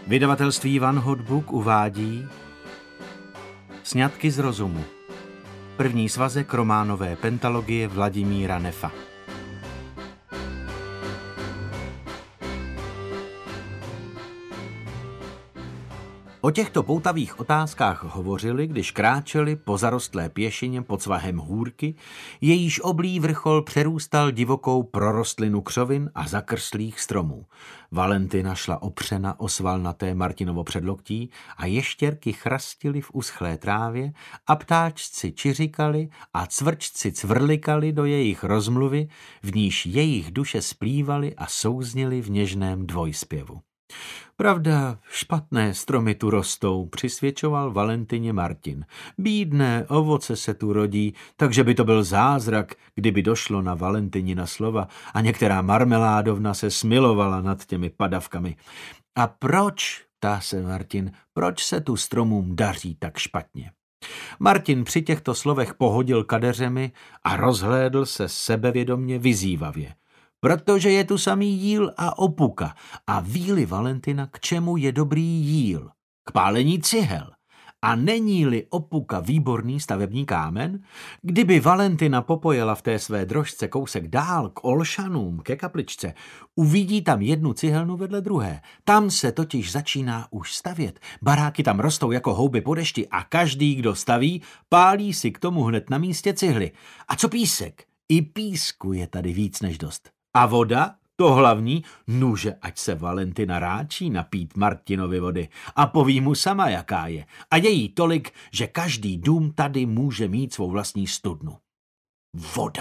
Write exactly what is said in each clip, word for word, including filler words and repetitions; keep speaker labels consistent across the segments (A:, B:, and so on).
A: Vydavatelství One Hot Book uvádí Sňatky z rozumu. První svazek románové pentalogie Vladimíra Neffa. O těchto poutavých otázkách hovořili, když kráčeli po zarostlé pěšině pod svahem hůrky, jejíž oblý vrchol přerůstal divokou prorostlinu křovin a zakrslých stromů. Valentina šla opřena o svalnaté Martinovo předloktí a ještěrky chrastily v uschlé trávě a ptáčci čiřikali a cvrčci cvrlikali do jejich rozmluvy, v níž jejich duše splývaly a souznily v něžném dvojspěvu. Pravda, špatné stromy tu rostou, přisvědčoval Valentině Martin. Bídné ovoce se tu rodí, takže by to byl zázrak, kdyby došlo na Valentinina slova a některá marmeládovna se smilovala nad těmi padavkami. A proč, ptá se Martin, proč se tu stromům daří tak špatně? Martin při těchto slovech pohodil kadeřemi a rozhlédl se sebevědomně vyzývavě. Protože je tu samý jíl a opuka. A ví-li Valentina, k čemu je dobrý jíl? K pálení cihel. A není-li opuka výborný stavební kámen? Kdyby Valentina popojela v té své drožce kousek dál k Olšanům, ke kapličce, uvidí tam jednu cihelnu vedle druhé. Tam se totiž začíná už stavět. Baráky tam rostou jako houby po dešti a každý, kdo staví, pálí si k tomu hned na místě cihly. A co písek? I písku je tady víc než dost. A voda? To hlavní, nuže, ať se Valentina ráčí napít Martinovi vody a poví mu sama, jaká je. A je jí tolik, že každý dům tady může mít svou vlastní studnu. Voda.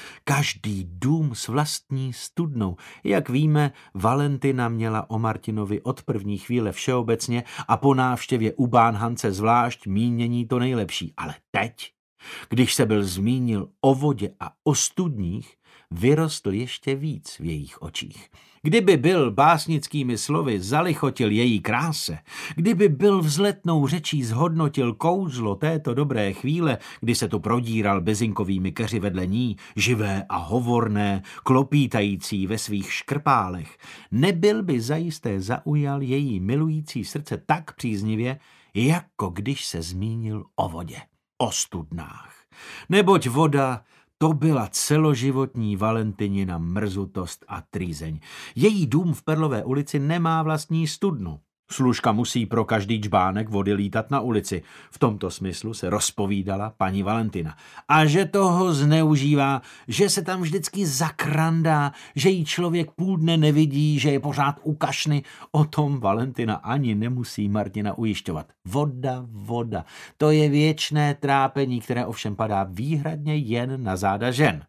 A: Každý dům s vlastní studnou. Jak víme, Valentina měla o Martinovi od první chvíle všeobecně a po návštěvě u Bánhance zvlášť mínění to nejlepší. Ale teď, když se byl zmínil o vodě a o studních, vyrostl ještě víc v jejich očích. Kdyby byl básnickými slovy zalichotil její kráse, kdyby byl vzletnou řečí zhodnotil kouzlo této dobré chvíle, kdy se tu prodíral bezinkovými keři vedle ní, živé a hovorné, klopítající ve svých škrpálech, nebyl by zajisté zaujal její milující srdce tak příznivě, jako když se zmínil o vodě, o studnách. Neboť voda to byla celoživotní Valentinina mrzutost a trýzeň. Její dům v Perlové ulici nemá vlastní studnu. Služka musí pro každý džbánek vody lítat na ulici. V tomto smyslu se rozpovídala paní Valentina. A že toho zneužívá, že se tam vždycky zakrandá, že jí člověk půl dne nevidí, že je pořád u kašny. O tom Valentina ani nemusí Martina ujišťovat. Voda, voda. To je věčné trápení, které ovšem padá výhradně jen na záda žen.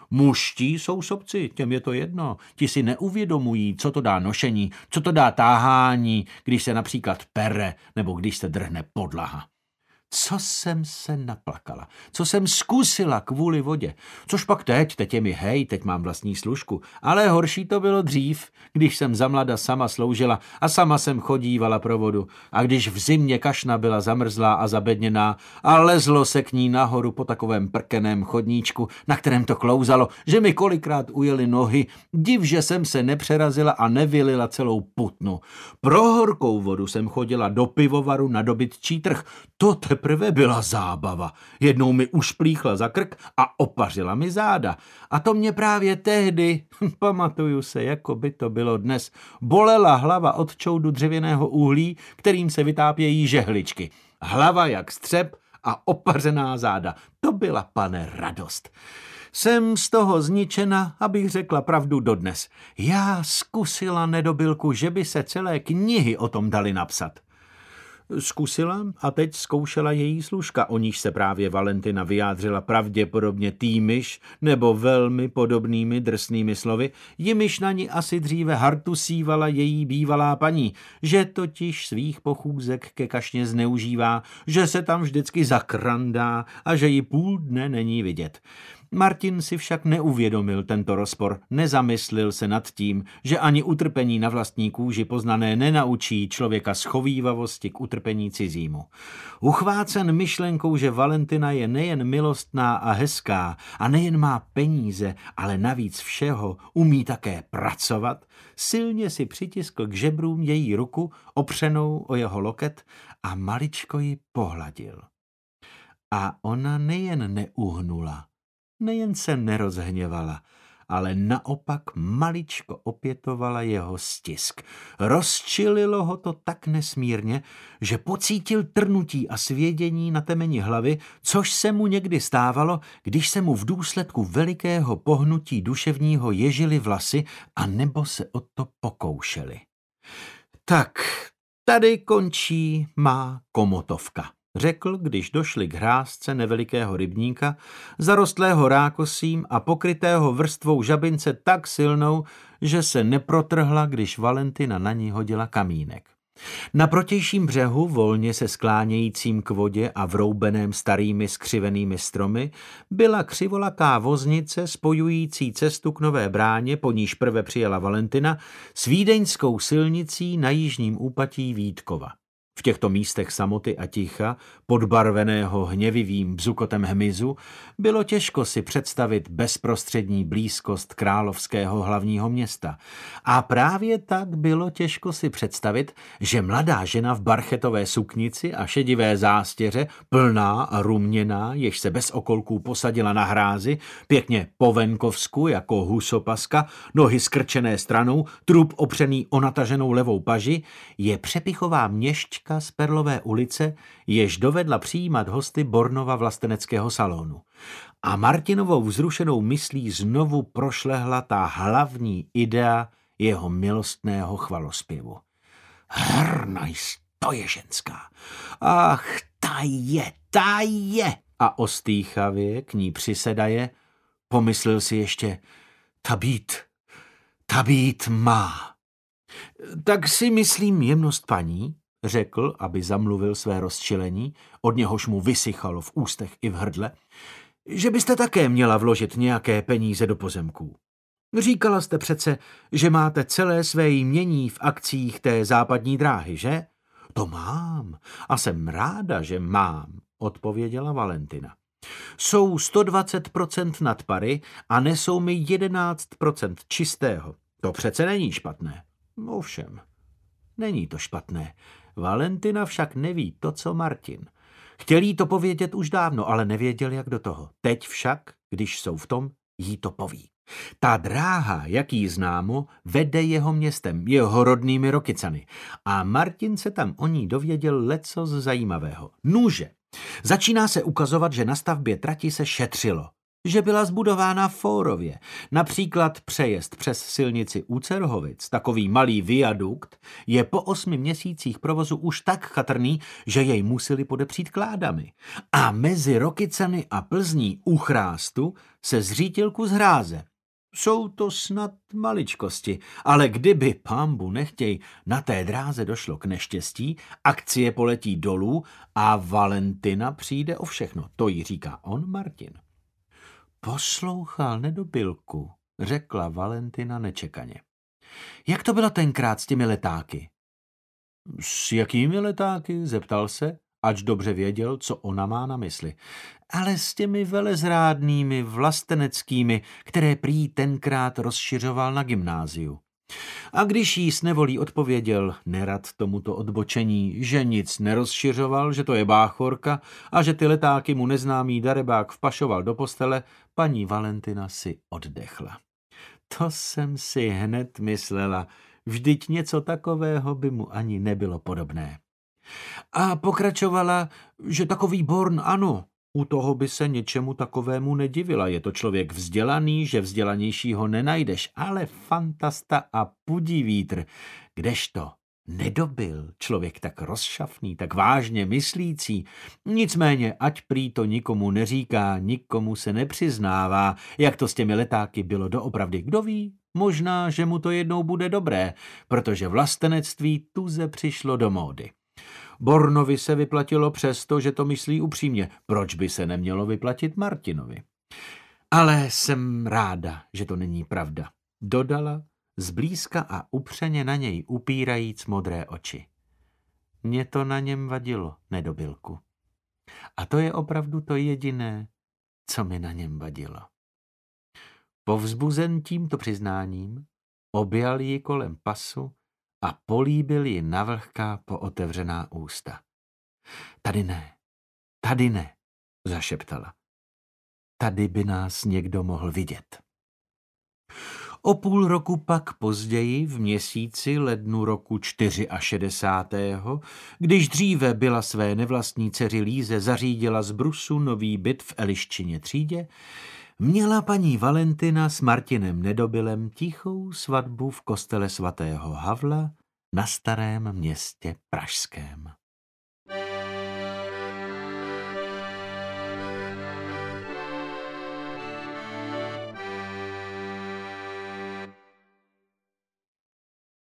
A: Mužští jsou sobci, těm je to jedno. Ti si neuvědomují, co to dá nošení, co to dá táhání, když se například pere nebo když se drhne podlaha. Co jsem se naplakala, co jsem zkusila kvůli vodě. Což pak teď, teď je mi hej, teď mám vlastní služku. Ale horší to bylo dřív, když jsem za mlada sama sloužila a sama jsem chodívala pro vodu. A když v zimě kašna byla zamrzlá a zabedněná a lezlo se k ní nahoru po takovém prkeném chodníčku, na kterém to klouzalo, že mi kolikrát ujeli nohy, div, že jsem se nepřerazila a nevylila celou putnu. Pro horkou vodu jsem chodila do pivovaru na dobytčí trh. To teprve byla zábava. Jednou mi ušplíchla za krk a opařila mi záda. A to mě právě tehdy, pamatuju se, jako by to bylo dnes, bolela hlava od čoudu dřevěného uhlí, kterým se vytápějí žehličky. Hlava jak střep a opařená záda. To byla, pane, radost. Jsem z toho zničena, abych řekla pravdu dodnes. Já zkusila nedobilku, že by se celé knihy o tom dali napsat. Zkusila a teď zkoušela její služka, o níž se právě Valentina vyjádřila pravděpodobně týmiž nebo velmi podobnými drsnými slovy, jimiž na ní asi dříve hartusívala její bývalá paní, že totiž svých pochůzek ke kašně zneužívá, že se tam vždycky zakrandá a že ji půl dne není vidět. Martin si však neuvědomil tento rozpor, nezamyslil se nad tím, že ani utrpení na vlastní kůži poznané nenaučí člověka schovívavosti k utrpení cizímu. Uchvácen myšlenkou, že Valentina je nejen milostná a hezká a nejen má peníze, ale navíc všeho umí také pracovat, silně si přitiskl k žebrům její ruku, opřenou o jeho loket, a maličko ji pohladil. A ona nejen neuhnula, nejen se nerozhněvala, ale naopak maličko opětovala jeho stisk. Rozčililo ho to tak nesmírně, že pocítil trnutí a svědění na temeni hlavy, což se mu někdy stávalo, když se mu v důsledku velikého pohnutí duševního ježily vlasy a nebo se o to pokoušeli. Tak, tady končí má komotovka, řekl, když došli k hrázce nevelikého rybníka, zarostlého rákosím a pokrytého vrstvou žabince tak silnou, že se neprotrhla, když Valentina na ní hodila kamínek. Na protějším břehu, volně se sklánějícím k vodě a vroubeném starými skřivenými stromy, byla křivolaká voznice spojující cestu k Nové Bráně, po níž prve přijela Valentina, s vídeňskou silnicí na jižním úpatí Vítkova. V těchto místech samoty a ticha, podbarveného hněvivým bzukotem hmyzu, bylo těžko si představit bezprostřední blízkost královského hlavního města. A právě tak bylo těžko si představit, že mladá žena v barchetové suknici a šedivé zástěře, plná a ruměná, jež se bez okolků posadila na hrázi, pěkně po venkovsku jako husopaska, nohy skrčené stranou, trup opřený o nataženou levou paži, je přepichová měšťka z Perlové ulice, jež dovedla přijímat hosty Bornova vlasteneckého salonu. A Martinovou vzrušenou myslí znovu prošlehla ta hlavní idea jeho milostného chvalospěvu. Hrnajs, to je ženská. Ach, ta je, ta je. A ostýchavě k ní přisedaje, pomyslel si ještě, ta být, ta být má. Tak si myslím, jemnost paní, řekl, aby zamluvil své rozčilení, od něhož mu vysychalo v ústech i v hrdle, že byste také měla vložit nějaké peníze do pozemků. Říkala jste přece, že máte celé své jmění v akcích té západní dráhy, že? To mám a jsem ráda, že mám, odpověděla Valentina. Jsou sto dvacet procent nadpary a nesou mi jedenáct procent čistého. To přece není špatné. Ovšem, není to špatné. Valentina však neví to, co Martin. Chtěl jí to povědět už dávno, ale nevěděl, jak do toho. Teď však, když jsou v tom, jí to poví. Ta dráha, jak jí známo, vede jeho městem, jeho rodnými Rokycany. A Martin se tam o ní dověděl lecos zajímavého. Nuže, začíná se ukazovat, že na stavbě trati se šetřilo. Že byla zbudována fórově. Například přejezd přes silnici u Cerhovic, takový malý viadukt, je po osmi měsících provozu už tak chatrný, že jej museli podepřít kládami. A mezi Rokycany a Plzní u Chrástu se zřítil kus hráze. Jsou to snad maličkosti, ale kdyby, pánbu nechtěj, na té dráze došlo k neštěstí, akcie poletí dolů a Valentina přijde o všechno. To jí říká on, Martin. Poslouchal nedobilku, řekla Valentina nečekaně. Jak to bylo tenkrát s těmi letáky? S jakými letáky? Zeptal se, ač dobře věděl, co ona má na mysli. Ale s těmi velezrádnými, vlasteneckými, které prý tenkrát rozšiřoval na gymnáziu. A když jí s nevolí odpověděl nerad tomuto odbočení, že nic nerozšiřoval, že to je báchorka a že ty letáky mu neznámý darebák vpašoval do postele, paní Valentina si oddechla. To jsem si hned myslela, vždyť něco takového by mu ani nebylo podobné. A pokračovala, že takový Born ano, u toho by se něčemu takovému nedivila. Je to člověk vzdělaný, že vzdělanějšího nenajdeš, ale fantasta a pudí vítr. Kdežto nedobyl člověk tak rozšafný, tak vážně myslící. Nicméně, ať prý to nikomu neříká, nikomu se nepřiznává, jak to s těmi letáky bylo doopravdy. Kdo ví, možná, že mu to jednou bude dobré, protože vlastenectví tuze přišlo do módy. Bornovi se vyplatilo přesto, že to myslí upřímně. Proč by se nemělo vyplatit Martinovi? Ale jsem ráda, že to není pravda, dodala, zblízka a upřeně na něj upírajíc modré oči. Mně to na něm vadilo, Nedobylku. A to je opravdu to jediné, co mi na něm vadilo. Povzbuzen tímto přiznáním, objal ji kolem pasu a políbil ji navlhká pootevřená ústa. Tady ne, tady ne, zašeptala. Tady by nás někdo mohl vidět. O půl roku pak později, v měsíci lednu roku šedesátého čtyřiého, když dříve byla své nevlastní dceři Líze zařídila z brusu nový byt v Eliščině třídě, měla paní Valentina s Martinem Nedobylem tichou svatbu v kostele svatého Havla na Starém Městě pražském.